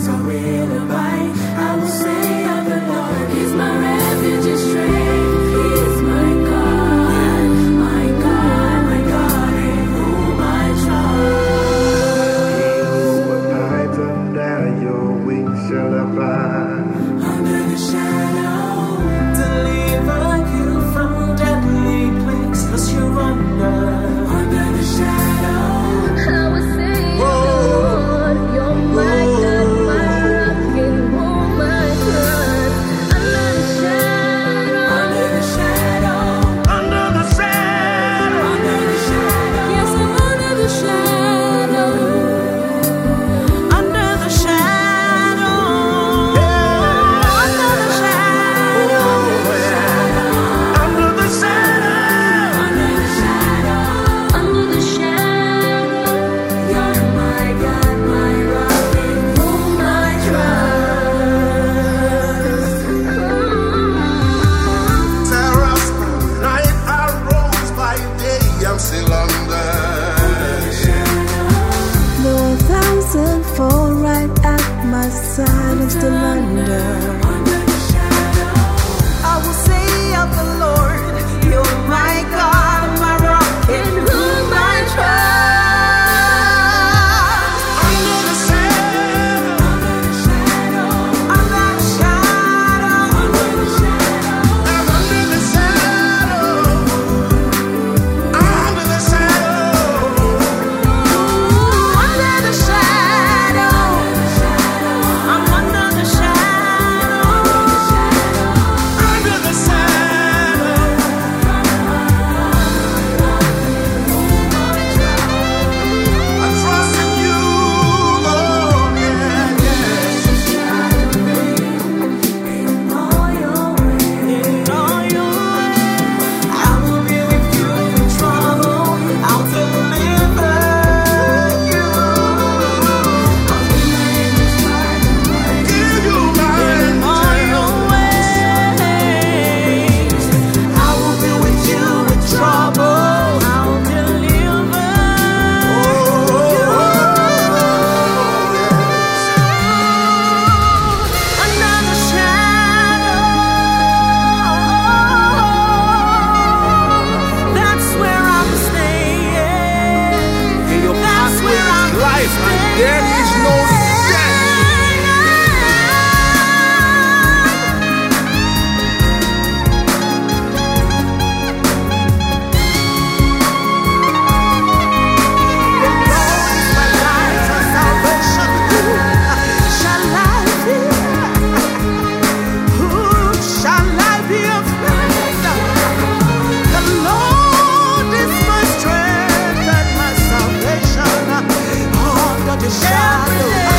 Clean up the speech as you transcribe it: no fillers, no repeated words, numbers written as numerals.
I will abide. I will say of the Lord, He's my refuge and strength. He is my God, my God, my God, in whom I trust. He who abides under your wings shall abide. Under the shadow, deliver you from deadly plagues, 'cause you're under the shadow. I will say, Lord, you're my God, my rock in whom I trust. Under the shadow, Under the shadow, Under the shadow, under the shadow. yes, I'm under the shadow. Under the shadow, under the shadow, under the shadow, under the shadow. Under the shadow, You're my God, my rock, in whom I trust. terrors by night, arrows by day, I'm still under. Though 1,000 fall right at my side, I'm still under. Under the shadow, I will say of the Lord, You're my God, my rock, in whom I trust. Under the shadow, Under the shadow, under the shadow, under the shadow. I'm under the shadow, under the shadow, Under the shadow, I'm under the shadow, under the shadow. I trust in you, Lord, yeah, in all your ways, I will be with you in trouble. I'll deliver you. I'll be in the dark and give you my all your ways. I will be with you in trouble. I'll deliver under the shadow. That's where I'm staying. In your That's pathway where I'm is life, and there is no death. Shall I be afraid? The Lord is my strength and my salvation. Under the shadow.